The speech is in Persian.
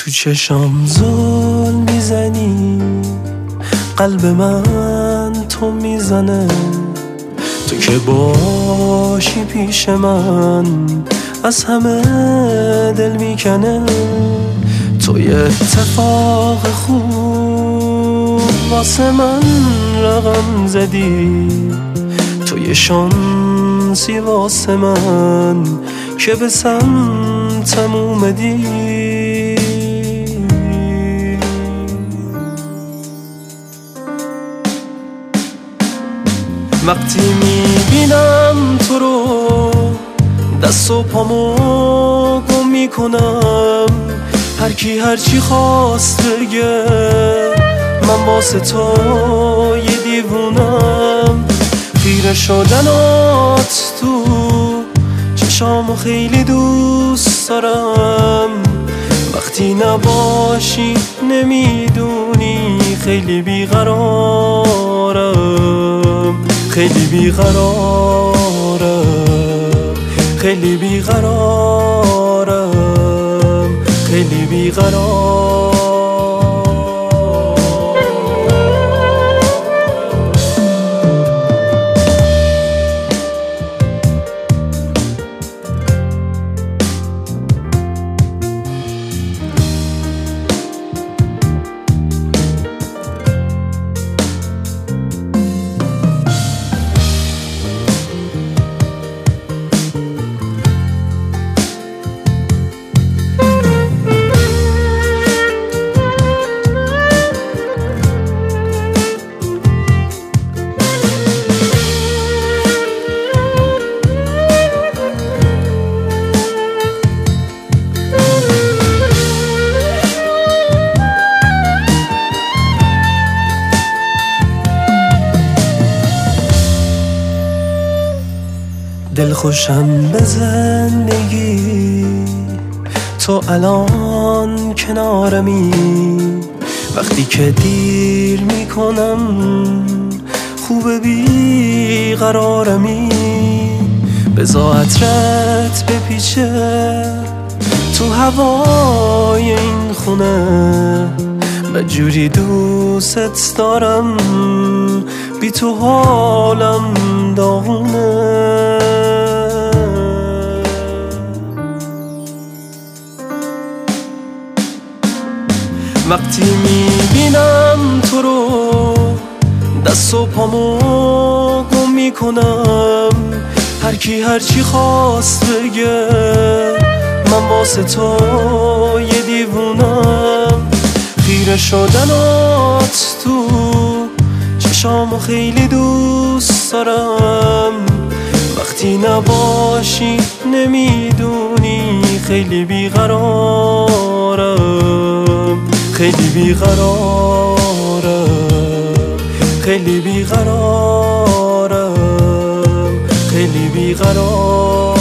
تو چشام زل میزنی، قلب من تو میزنه، تو که باشی پیش من از همه دل میکنه. تو یه اتفاق خوب واسه من رقم زدی، تو یه شانسی واسه من که به سمتم اومدی. وقتی میبینم تو رو دست و پامو گم میکنم، هر کی هر چی خواست بگه من واسه تو یه دیوونم. خیره شدنات تو چشامو خیلی دوست دارم، وقتی نباشی نمیدونی خیلی بیقرارم، خیلی بیقرارم، خیلی بیقرارم، خیلی بیقرارم. دلخوشم به زندگی تو الان کنارمی، وقتی که دیر میکنم خوبه بیقرارمی. بذار عطرت بپیچه تو هوای این خونه، بجوری دوست دارم بی تو حالم داغونه. وقتی میبینم تو رو دست و پامو گم میکنم، هر کی هر چی خواست بگه من واسه تو یه دیوونم. خیره شدنات تو چشامو خیلی دوست دارم، وقتی نباشی نمیدونی خیلی بیقرارم، خیلی بیقرارم، خیلی بیقرارم، خیلی بیقرارم.